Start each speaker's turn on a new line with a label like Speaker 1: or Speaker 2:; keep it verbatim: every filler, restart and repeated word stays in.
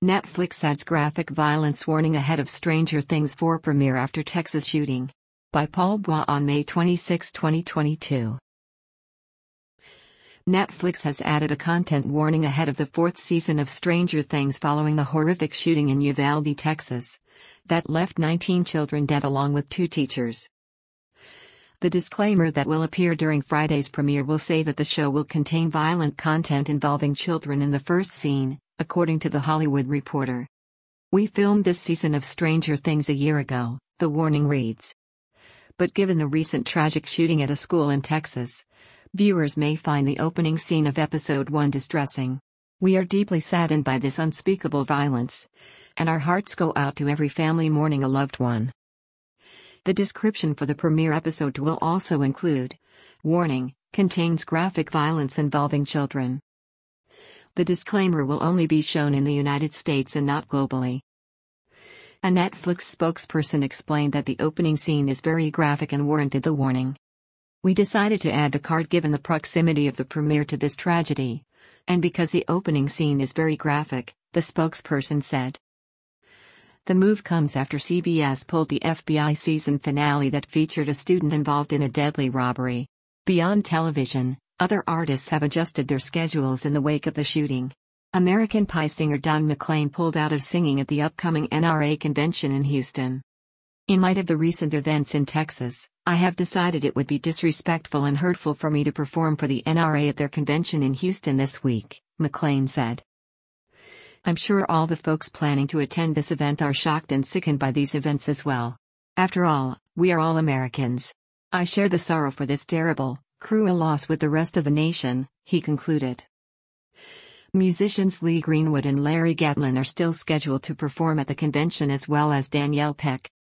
Speaker 1: Netflix adds graphic violence warning ahead of Stranger Things four premiere after Texas shooting. By Paul Bois on May twenty-sixth, twenty twenty-two. Netflix has added a content warning ahead of the fourth season of Stranger Things following the horrific shooting in Uvalde, Texas, that left nineteen children dead along with two teachers. The disclaimer that will appear during Friday's premiere will say that the show will contain violent content involving children in the first scene, according to The Hollywood Reporter. "We filmed this season of Stranger Things a year ago," the warning reads. But given the recent tragic shooting at a school in Texas, viewers may find the opening scene of episode one distressing. "We are deeply saddened by this unspeakable violence, and our hearts go out to every family mourning a loved one." The description for the premiere episode will also include, "Warning, contains graphic violence involving children." The disclaimer will only be shown in the United States and not globally. A Netflix spokesperson explained that the opening scene is very graphic and warranted the warning. "We decided to add the card given the proximity of the premiere to this tragedy, and because the opening scene is very graphic," the spokesperson said. The move comes after C B S pulled the F B I season finale that featured a student involved in a deadly robbery. Beyond television, other artists have adjusted their schedules in the wake of the shooting. American Pie singer Don McLean pulled out of singing at the upcoming N R A convention in Houston. "In light of the recent events in Texas, I have decided it would be disrespectful and hurtful for me to perform for the N R A at their convention in Houston this week," McLean said. "I'm sure all the folks planning to attend this event are shocked and sickened by these events as well. After all, we are all Americans. I share the sorrow for this terrible, cruel loss with the rest of the nation," he concluded. Musicians Lee Greenwood and Larry Gatlin are still scheduled to perform at the convention, as well as Danielle Peck,